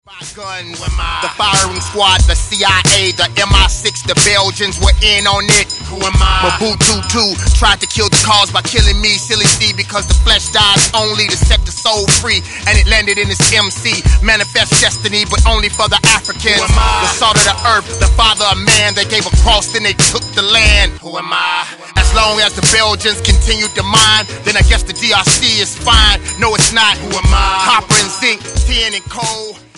Guns, the firing squad, the CIA, the MI6, the Belgians were in on it. Who am I? Mobutu too tried to kill the cause by killing me, silly C, because the flesh dies only to set the soul free. And it landed in his MC, manifest destiny, but only for the Africans. The salt of the earth, the father of man. They gave a cross, then they took the land. Who am I? As long as the Belgians continued to mine, then I guess the DRC is fine. No, it's not. Who am I? Copper and zinc, tin and coal.